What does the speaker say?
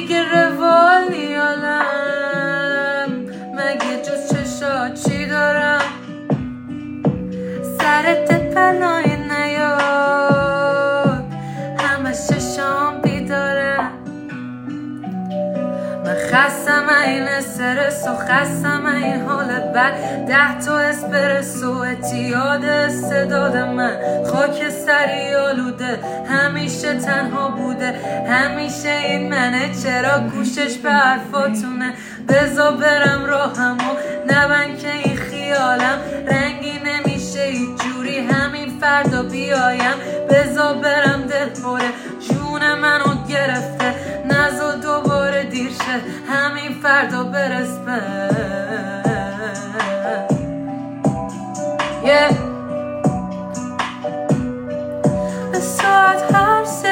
دیگه روالی عالم، مگه جز چشات چی دارم؟ سرت بلایی نیاد، همه ششام بیدارم. من خستم این استرس و خستم این حال بد، 10 تا اسپرسو اتیاد استعداد من. خاک سری آلوده همیشه تنها بوده، همیشه این منه، چرا گوشش به حرفاتونه؟ بذار برم راهمو نبن که این خیالم رنگی نمیشه هیچ جوری، همین فردا بیایم. بذار برم دل پره جون منو گرفته، نذار دوباره دیر شه همین فردا برس به به ساعت هر